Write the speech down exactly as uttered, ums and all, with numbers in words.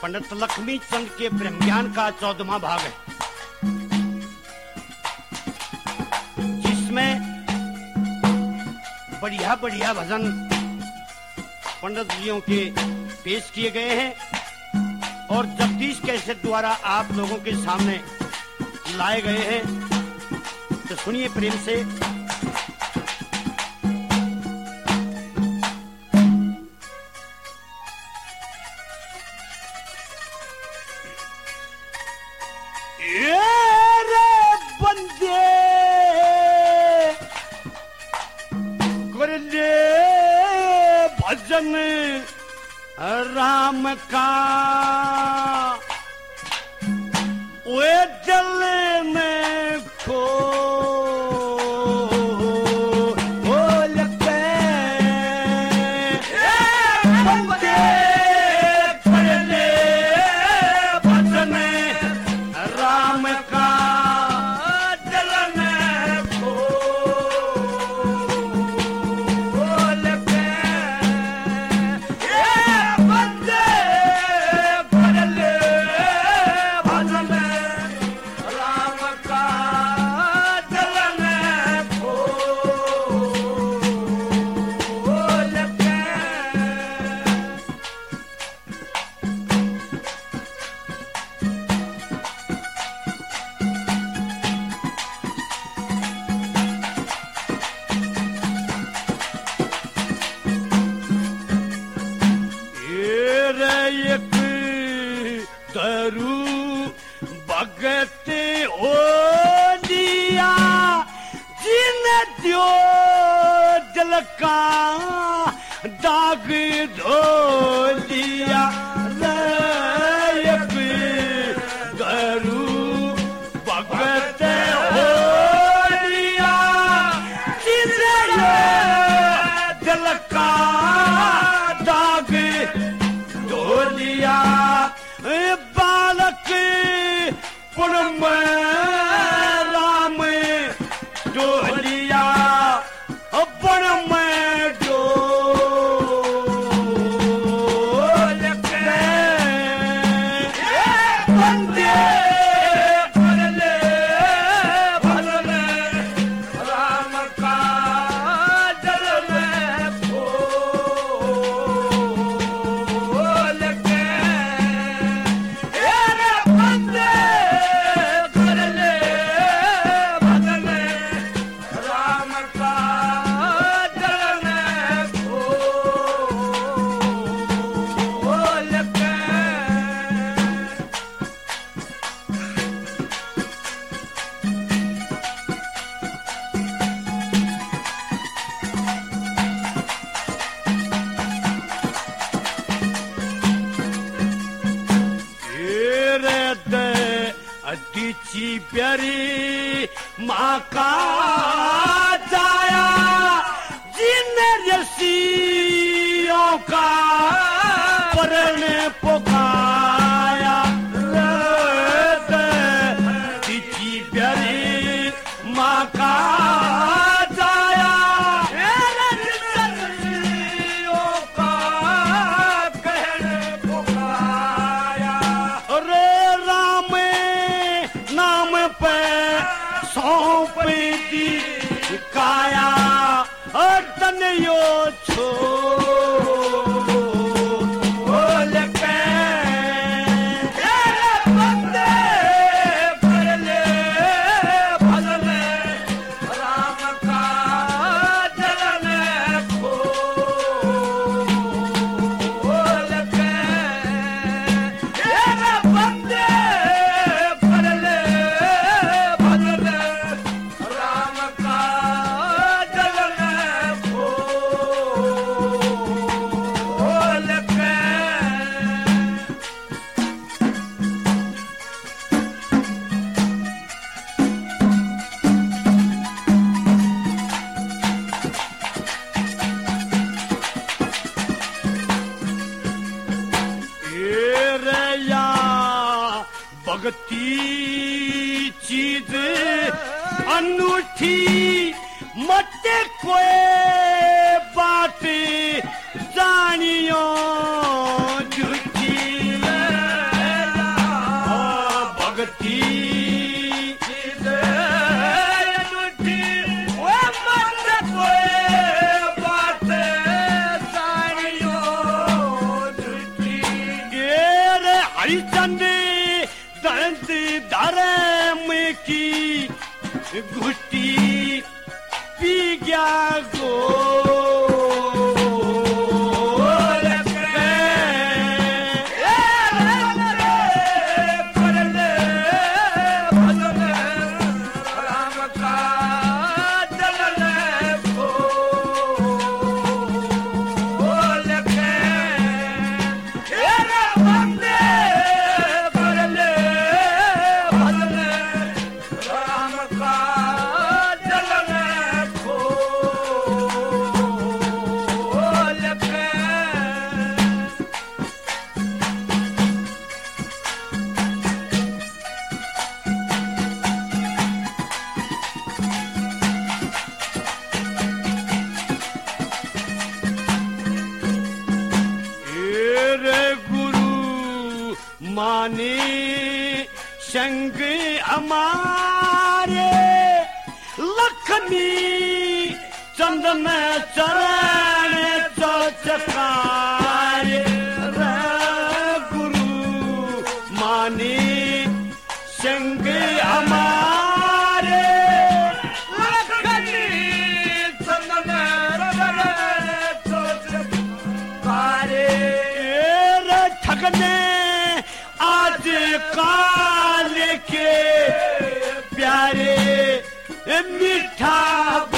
पंडित लक्ष्मी चंद के ब्रह्म ज्ञान का चौदहवां भाग है, जिसमें बढ़िया बढ़िया भजन पंडित जियों के पेश किए गए हैं और जगदीश कैसेट द्वारा आप लोगों के सामने लाए गए हैं। तो सुनिए प्रेम से। राम का वे जल में खो दाग धो दिया गरु भगत हो दिया दिल का दाग धो दिया बालक पुण्य राम धो लिया प्यारी माँ का जाया जिन रसियों का परण पुकाया तिची प्यारी माँ का जाया रसियों का कहन पुकाया रे राम नाम पे सौंप दी काया अर्तन यो छो भगती चीज अनूठी मत कोई बात जानियो झूठी घुटी पी गया गो माने संग हमारे लक्ष्मी चंद में चरण चौचकारे गुरु माने संग हमारे लक्ष्मी चंद में चरण चौचकारे ठगने आज काल के प्यारे मीठा